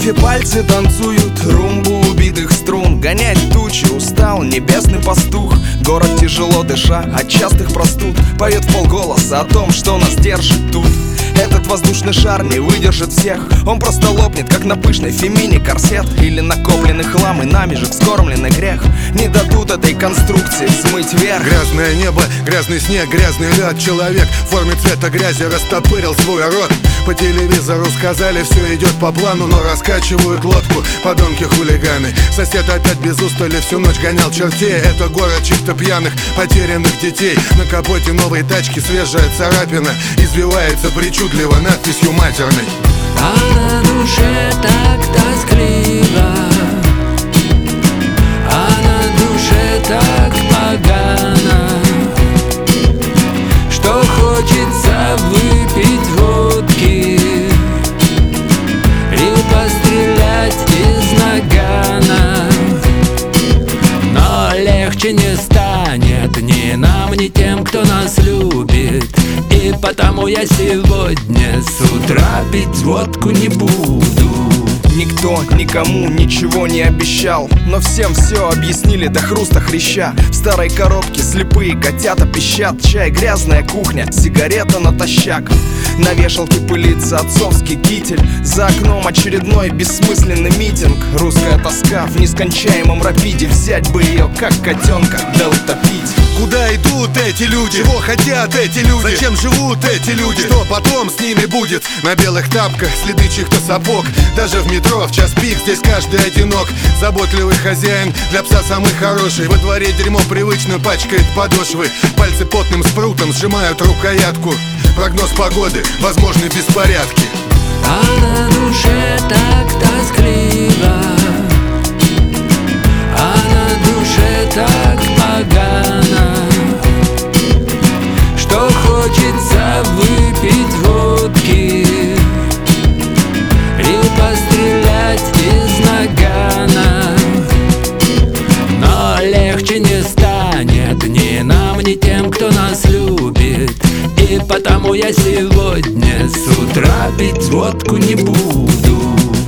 кофе пальцы танцуют румбу убитых струн. Гонять тучи устал небесный пастух. Город тяжело дыша от частых простуд поет вполголоса о том, что нас держит тут. Этот воздушный шар не выдержит всех. Он просто лопнет, как на пышной фемине корсет. Или накопленный хлам и нами же вскормленный грех не дадут этой конструкции смыть вверх. Грязное небо, грязный снег, грязный лед. Человек в форме цвета грязи растопырил свой рот. По телевизору сказали, все идет по плану, но раскачивают лодку подонки-хулиганы. Сосед опять без устали всю ночь гонял чертей. Это город чисто пьяных, потерянных детей. На капоте новой тачки свежая царапина извивается причудливо надписью матерной. А на душе так тоскливо, а на душе так погано, что хочется выпить водки и пострелять из нагана. Но легче не станет ни нам, ни тем, кто нас любит. И потому я сегодня с утра пить водку не буду. Никто никому ничего не обещал, но всем все объяснили до хруста хряща. В старой коробке слепые котята пищат. Чай, грязная кухня, сигарета натощак. На вешалке пылится отцовский китель. За окном очередной бессмысленный митинг. Русская тоска в нескончаемом рапиде. Взять бы ее, как котенка, да утопить. Куда идут эти люди? Чего хотят эти люди? Зачем живут эти люди? Что потом с ними будет? На белых тапках следы чьих-то сапог. Даже в метро в час пик здесь каждый одинок. Заботливый хозяин, для пса самый хороший. Во дворе дерьмо привычно пачкает подошвы. Пальцы потным спрутом сжимают рукоятку. Прогноз погоды, возможны беспорядки. А на душе так тоскливо, а на душе так погано, что хочется выпить водки и пострелять из нагана. Но легче не станет ни нам, ни тем, кто нас любит. И потому я сегодня с утра пить водку не буду.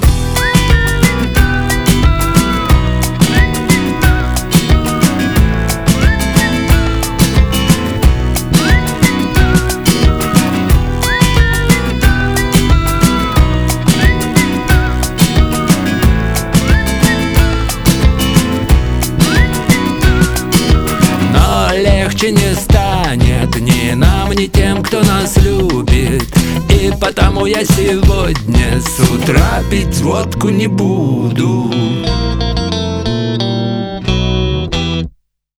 Легче не станет ни нам, ни тем, кто нас любит. И потому я сегодня с утра пить водку не буду.